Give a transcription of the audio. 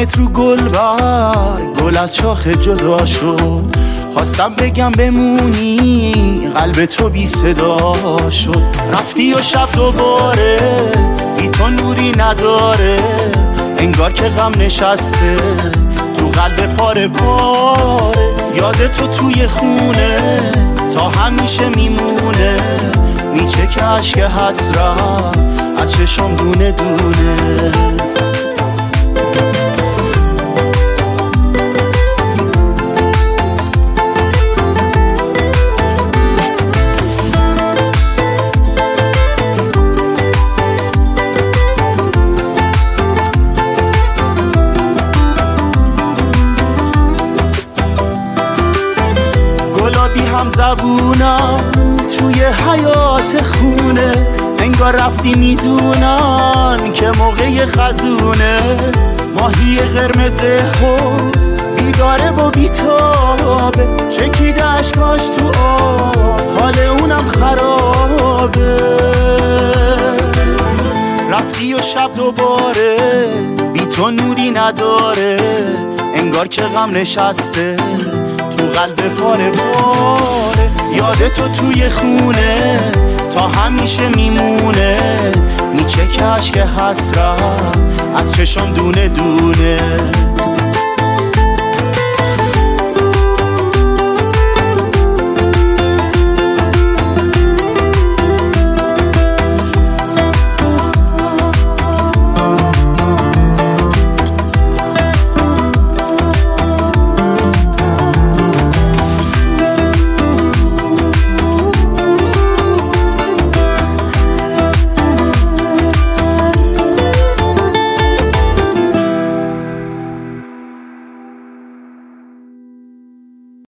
دیدمت رو گلبرگ، گل از شاخ جدا شد. خواستم بگم بمونی، قلب تو بی صدا شد. رفتی و شب دوباره بی تو نوری نداره، انگار که غم نشسته تو قلب پاره پاره. یاد تو توی خونه تا همیشه میمونه، میچکه عشق حسرت از چشم دونه دونه. گلابی هم زبونم توی حیات خونه، انگار رفتی میدونن که موقع خزونه. ماهی قرمز حوض بیداره و بیتابه، چکیده اشکاش تو آب حال اونم خرابه. رفتی و شب دوباره بی تو نوری نداره، انگار که غم نشسته تو قلب پاره پاره. یاد تو توی خونه تا همیشه میمونه، میچکه عشق حسرت از چشم دونه دونه.